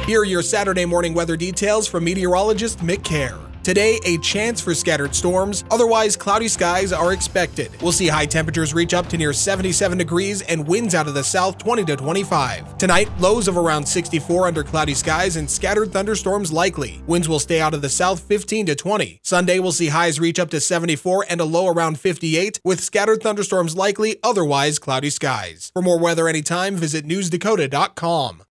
Here are your Saturday morning weather details from meteorologist Mick Kerr. Today, a chance for scattered storms, otherwise cloudy skies are expected. We'll see high temperatures reach up to near 77 degrees and winds out of the south 20 to 25. Tonight, lows of around 64 under cloudy skies and scattered thunderstorms likely. Winds will stay out of the south 15 to 20. Sunday, we'll see highs reach up to 74 and a low around 58, with scattered thunderstorms likely, otherwise cloudy skies. For more weather anytime, visit newsdakota.com.